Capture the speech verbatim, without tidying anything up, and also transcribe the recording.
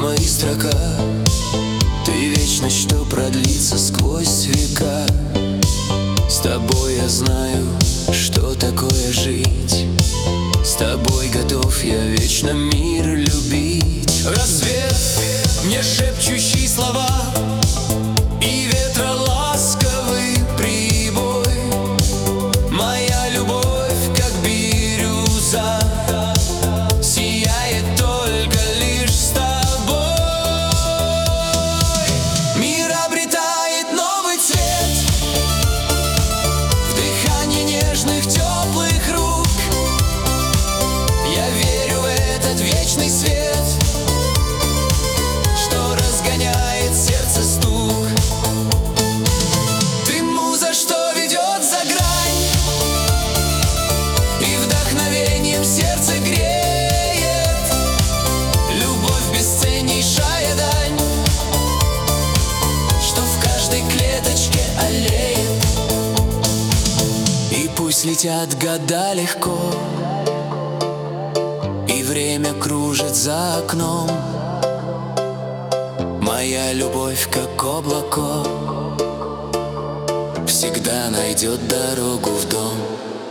мои строка. Ты вечность, что продлится сквозь века. С тобой я знаю, что такое жить. С тобой готов я вечно мир любить. Рассвет, мне шепчущий слова, и ветра ласковый прибой. Моя любовь, как бирюза, сияет только лишь с тобой. Мир обретает новый цвет в дыхании нежных теплых рук. Я верю в этот вечный свет, что разгоняет сердце стук. Ты муза, что ведет за грань, и вдохновением сердце греет. Любовь бесценнейшая дань, что в каждой клеточке аллеет. И пусть летят года легко, и время кружит за окном, моя любовь, как облако, всегда найдет дорогу в дом.